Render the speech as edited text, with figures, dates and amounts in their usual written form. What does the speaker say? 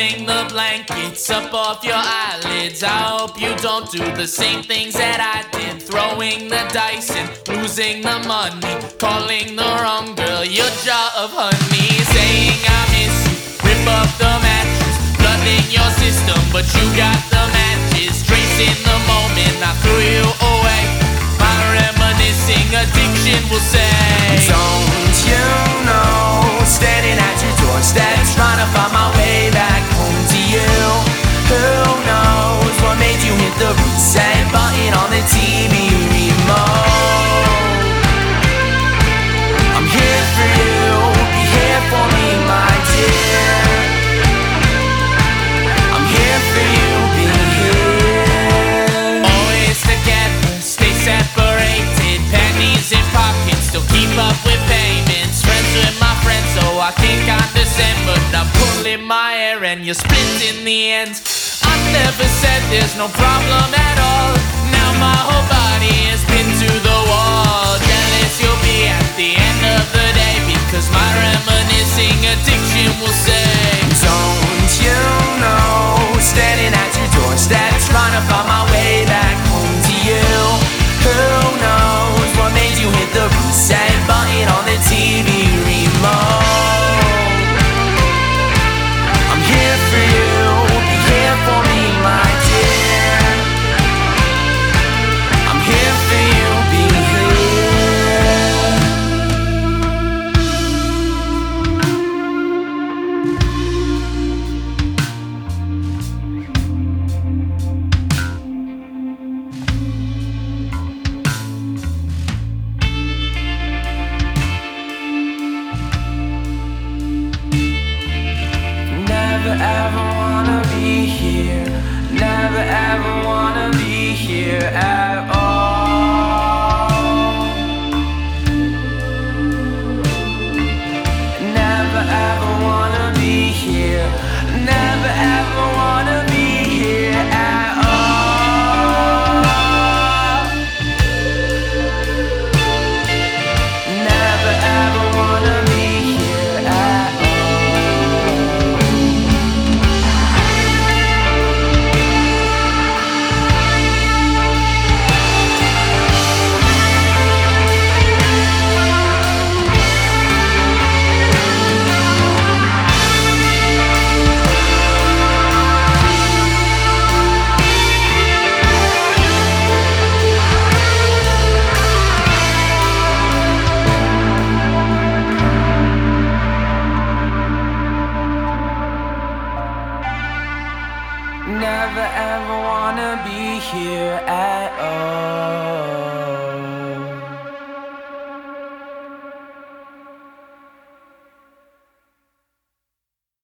pulling the blankets up off your eyelids. I hope you don't do the same things that I did. Throwing the dice and losing the money, calling the wrong girl your jar of honey. Saying I miss you, rip up the mattress, flooding your system, but you got the matches. Tracing the moment I threw you away, my reminiscing addiction will say, don't you know, standing at your doorstep, trying to find my way back home to you. Who knows what made you hit the reset button on the TV remote? I'm here for you, be here for me, my dear. I'm here for you, be here. Always together, stay separated, pennies in pockets, still keep up with payments. Friends with my friends, so I can condescend, but I'm pulling my hair and you're splitting the ends. I never said there's no problem at all. Now my whole body has been to the wall. Jealous you'll be at the end of the day, because my reminiscing addiction will say, don't you know, standing at your doorstep, trying to find my way back home to you. Who knows what made you hit the reset button on the TV remote? I'm here for you, be here for me, my dear. I'm here for you, be never ever wanna be here, never ever wanna be here at all. Never ever wanna be here, never ever wanna be here at all. Never ever wanna be here at all. Never ever wanna be here at all.